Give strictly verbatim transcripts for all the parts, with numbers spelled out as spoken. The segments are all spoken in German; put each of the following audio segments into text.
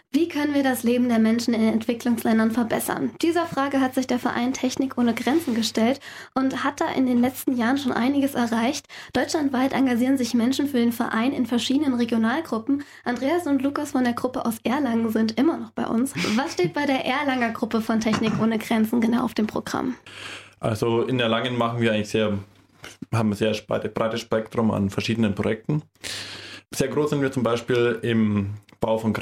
Wie können wir das Leben der Menschen in Entwicklungsländern verbessern? Dieser Frage hat sich der Verein Technik ohne Grenzen gestellt und hat da in den letzten Jahren schon einiges erreicht. Deutschlandweit engagieren sich Menschen für den Verein in verschiedenen Regionalgruppen. Andreas und Lukas von der Gruppe aus Erlangen sind immer noch bei uns. Was steht bei der Erlanger Gruppe von Technik ohne Grenzen genau auf dem Programm? Also in Erlangen machen wir eigentlich sehr, haben ein sehr breites Spektrum an verschiedenen Projekten. Sehr groß sind wir zum Beispiel im Bau von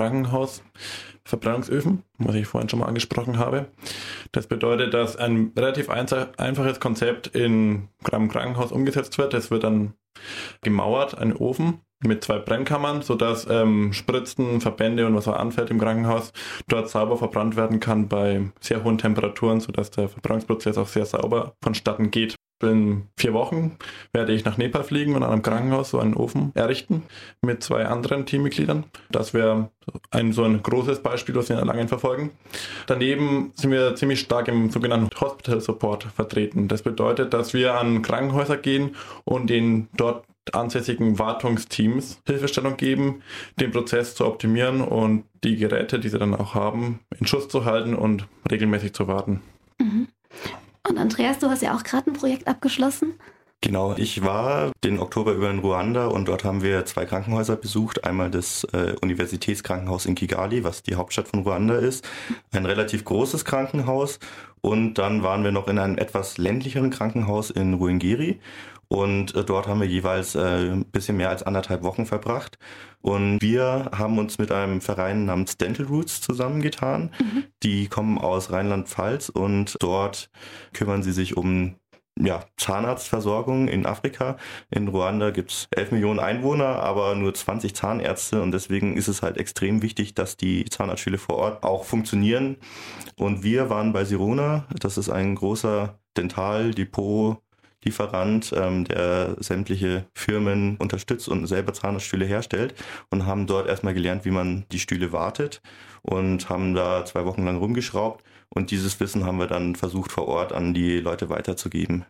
Krankenhausverbrennungsöfen, was ich vorhin schon mal angesprochen habe. Das bedeutet, dass ein relativ einfaches Konzept in einem Krankenhaus umgesetzt wird. Es wird dann gemauert, ein Ofen mit zwei Brennkammern, sodass ähm, Spritzen, Verbände und was auch anfällt im Krankenhaus dort sauber verbrannt werden kann bei sehr hohen Temperaturen, sodass der Verbrennungsprozess auch sehr sauber vonstatten geht. In vier Wochen werde ich nach Nepal fliegen und an einem Krankenhaus so einen Ofen errichten mit zwei anderen Teammitgliedern. Das wäre ein so ein großes Beispiel, was wir in Erlangen verfolgen. Daneben sind wir ziemlich stark im sogenannten Hospital Support vertreten. Das bedeutet, dass wir an Krankenhäuser gehen und den dort ansässigen Wartungsteams Hilfestellung geben, den Prozess zu optimieren und die Geräte, die sie dann auch haben, in Schuss zu halten und regelmäßig zu warten. Mhm. Und Andreas, du hast ja auch gerade ein Projekt abgeschlossen. Genau, ich war den Oktober über in Ruanda und dort haben wir zwei Krankenhäuser besucht. Einmal das äh, Universitätskrankenhaus in Kigali, was die Hauptstadt von Ruanda ist. Ein relativ großes Krankenhaus. Und dann waren wir noch in einem etwas ländlicheren Krankenhaus in Ruhengeri. Und äh, dort haben wir jeweils äh, ein bisschen mehr als anderthalb Wochen verbracht. Und wir haben uns mit einem Verein namens Dental Roots zusammengetan. Mhm. Die kommen aus Rheinland-Pfalz und dort kümmern sie sich um ja, Zahnarztversorgung in Afrika. In Ruanda gibt es elf Millionen Einwohner, aber nur zwanzig Zahnärzte. Und deswegen ist es halt extrem wichtig, dass die Zahnarztstühle vor Ort auch funktionieren. Und wir waren bei Sirona. Das ist ein großer Dental-Depot- Lieferant, ähm, der sämtliche Firmen unterstützt und selber Zahnarztstühle herstellt und haben dort erstmal gelernt, wie man die Stühle wartet und haben da zwei Wochen lang rumgeschraubt und dieses Wissen haben wir dann versucht vor Ort an die Leute weiterzugeben.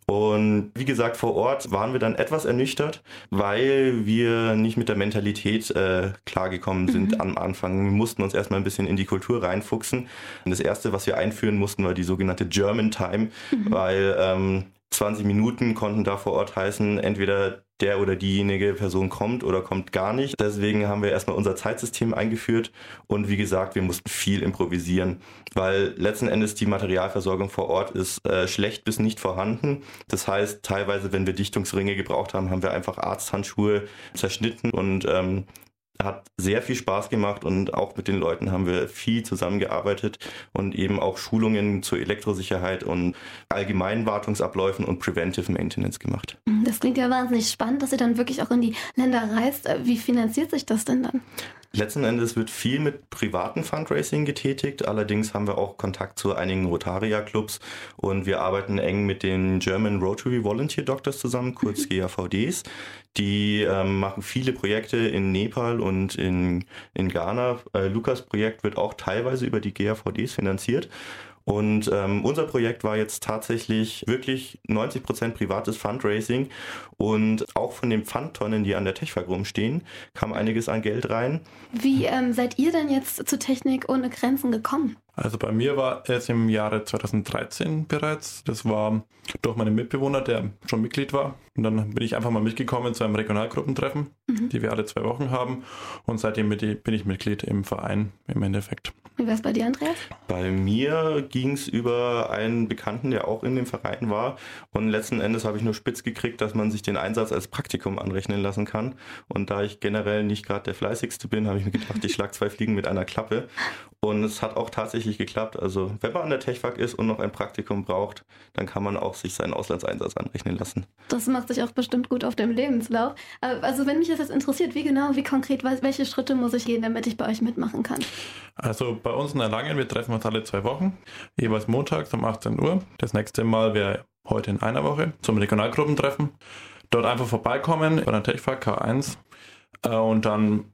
Und wie gesagt, vor Ort waren wir dann etwas ernüchtert, weil wir nicht mit der Mentalität äh, klargekommen sind mhm. am Anfang. Wir mussten uns erstmal ein bisschen in die Kultur reinfuchsen. Und das Erste, was wir einführen mussten, war die sogenannte German Time, mhm. weil ähm, zwanzig Minuten konnten da vor Ort heißen, entweder der oder diejenige Person kommt oder kommt gar nicht. Deswegen haben wir erstmal unser Zeitsystem eingeführt und wie gesagt, wir mussten viel improvisieren, weil letzten Endes die Materialversorgung vor Ort ist äh, schlecht bis nicht vorhanden. Das heißt, teilweise, wenn wir Dichtungsringe gebraucht haben, haben wir einfach Arzthandschuhe zerschnitten und ähm, hat sehr viel Spaß gemacht und auch mit den Leuten haben wir viel zusammengearbeitet und eben auch Schulungen zur Elektrosicherheit und allgemeinen Wartungsabläufen und Preventive Maintenance gemacht. Das klingt ja wahnsinnig spannend, dass ihr dann wirklich auch in die Länder reist. Wie finanziert sich das denn dann? Letzten Endes wird viel mit privaten Fundraising getätigt. Allerdings haben wir auch Kontakt zu einigen Rotaria-Clubs und wir arbeiten eng mit den German Rotary Volunteer Doctors zusammen, kurz G R V Ds. Die ähm, machen viele Projekte in Nepal und in, in Ghana. Äh, Lukas Projekt wird auch teilweise über die G R V Ds finanziert. Und ähm, unser Projekt war jetzt tatsächlich wirklich neunzig Prozent privates Fundraising und auch von den Pfandtonnen, die an der TechFAG rumstehen, kam einiges an Geld rein. Wie ähm, seid ihr denn jetzt zu Technik ohne Grenzen gekommen? Also bei mir war es im Jahre zweitausenddreizehn bereits. Das war durch meinen Mitbewohner, der schon Mitglied war. Und dann bin ich einfach mal mitgekommen zu einem Regionalgruppentreffen, mhm. die wir alle zwei Wochen haben. Und seitdem bin ich Mitglied im Verein im Endeffekt. Wie war es bei dir, Andreas? Bei mir ging es über einen Bekannten, der auch in dem Verein war. Und letzten Endes habe ich nur spitz gekriegt, dass man sich den Einsatz als Praktikum anrechnen lassen kann. Und da ich generell nicht gerade der Fleißigste bin, habe ich mir gedacht, ich schlage zwei Fliegen mit einer Klappe. Und es hat auch tatsächlich geklappt. Also wenn man an der TechFAG ist und noch ein Praktikum braucht, dann kann man auch sich seinen Auslandseinsatz anrechnen lassen. Das macht sich auch bestimmt gut auf dem Lebenslauf. Also wenn mich das jetzt interessiert, wie genau, wie konkret, welche Schritte muss ich gehen, damit ich bei euch mitmachen kann? Also bei uns in Erlangen, wir treffen uns alle zwei Wochen, jeweils montags um achtzehn Uhr. Das nächste Mal wäre heute in einer Woche zum Regionalgruppentreffen. Dort einfach vorbeikommen bei der TechFAG K eins und dann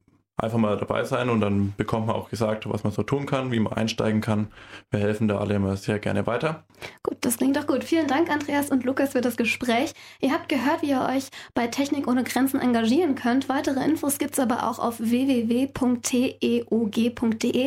einfach mal dabei sein und dann bekommt man auch gesagt, was man so tun kann, wie man einsteigen kann. Wir helfen da alle immer sehr gerne weiter. Gut, das klingt doch gut. Vielen Dank, Andreas und Lukas, für das Gespräch. Ihr habt gehört, wie ihr euch bei Technik ohne Grenzen engagieren könnt. Weitere Infos gibt es aber auch auf w w w punkt t e o g punkt d e.